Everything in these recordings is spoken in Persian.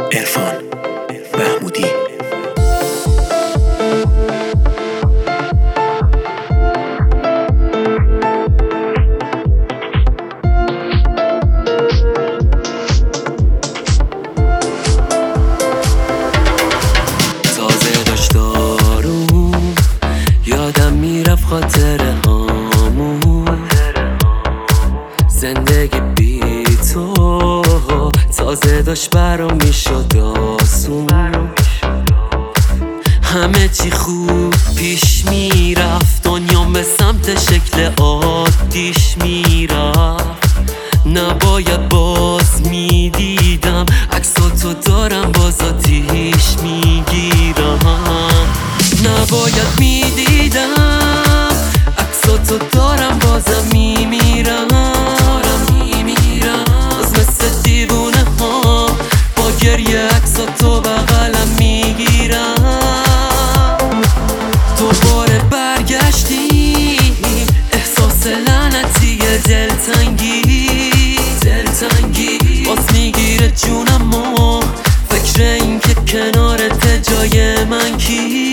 عرفان محمودی. تازه داشت دارم یادم میرفت خاطره هامون، زندگی بی تو تازه داشت برام میشد آسون. همه چی خوب پیش میرفت، دنیام به سمت شکل عادیش میرفت. نباید باز میدیدم عکساتو دارم باز آتیش میگیرم. نباید میدیدم عکساتو دارم بازم میمیرم. باز مثل دیوونه ها با گریه عکساتو بغلم میگیرم. دوباره برگشتی احساس لعنتی دلتنگی باز میگیره جونم و فکر این که کنارت جای من کی.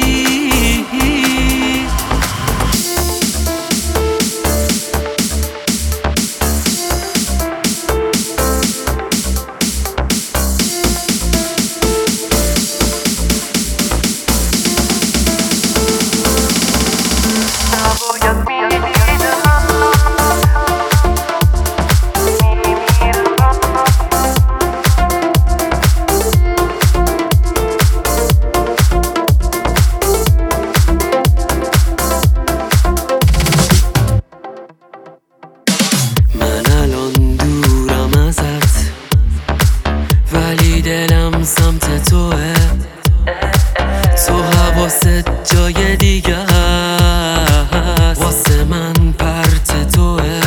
دلم سمت توه، تو حواست جای دیگه هست، واسه من پرت توه.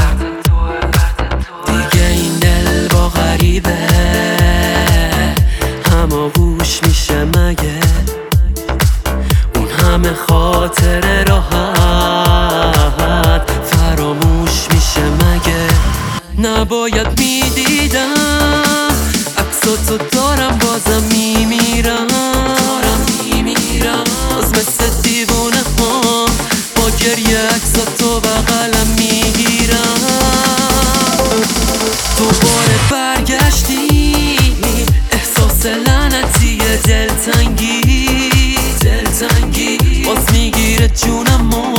دیگه این دل با غریبه هماغوش میشه مگه؟ اون همه خاطر راحت فراموش میشه مگه؟ نباید میدیدم عکساتو دارم بازم میمیرم. باز مثل دیوونه ها با گریه عکساتو بغلم میگیرم. دوباره برگشتی احساس لعنتی دلتنگی باز میگیره جونم